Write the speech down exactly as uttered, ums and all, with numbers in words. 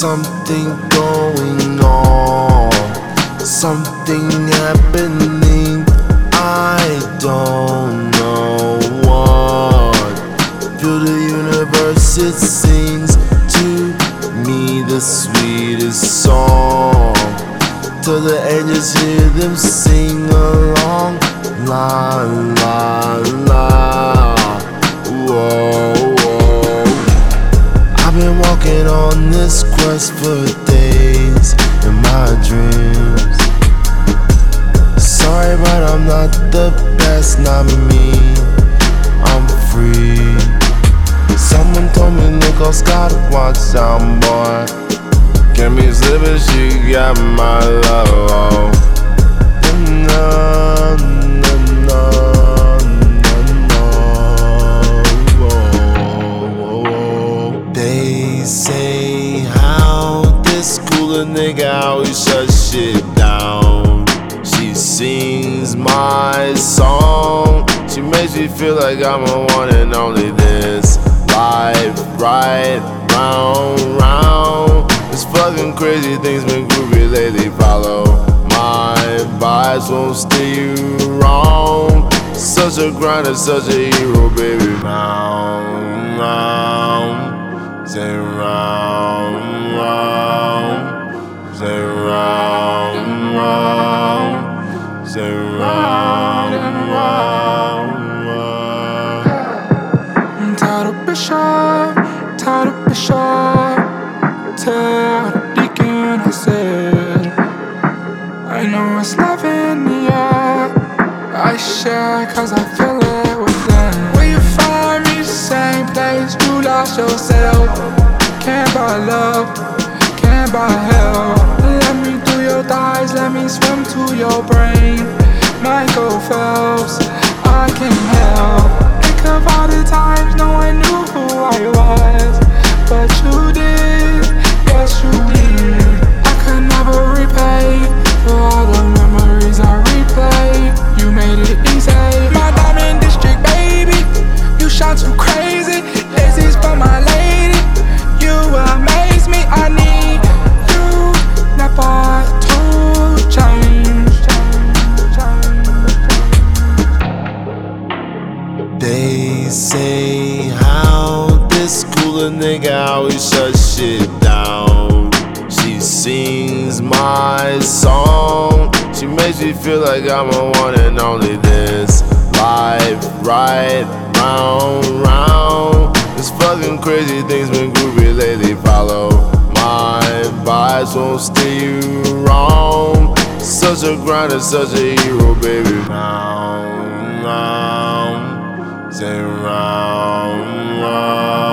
something going on, something happening. I don't know what. Feel the universe, it sings to me the sweetest song. Till the angels hear them sing along. La la la. Whoa, whoa. I've been walking on this quest for days in my dreams. Sorry, but I'm not the best, not me. I'm free. Someone told me Nichols gotta watch out, boy. Can't be slipping, she got my love. No, no, no, no, no. They say how this cooler nigga always shut shit down. She sings my song. She makes me feel like I'm a one and only. This life right round, round. It's fucking crazy, things been groovy lately. Follow my vibes, won't steer you wrong. Such a grinder, such a hero, baby. Round, round, say round, round, say round, round, say round, round, round. I'm tired of Bishop, tired of Bishop. Tell the deacon I said I know it's love in the air. I share cause I feel it within. Will you find me same place you lost yourself? Can't buy love, can't buy hell. Let me through your thighs, let me swim to your brain. Michael Phelps, I can't help. Think of all the times no one knew who I was, but you did. Yes, you did. I could never repay for all the memories I replay. You made it easy. My diamond district, baby. You shot too crazy. This is for my lady. You amaze me. I need you never to change. They say how this cooler nigga always shut shit down. She sings my song. She makes me feel like I'm a one and only. This life right round, round. It's fucking crazy, things been groovy lately. Follow my vibes, won't steer you wrong. Such a grinder, such a hero, baby. Round, round, say round, round.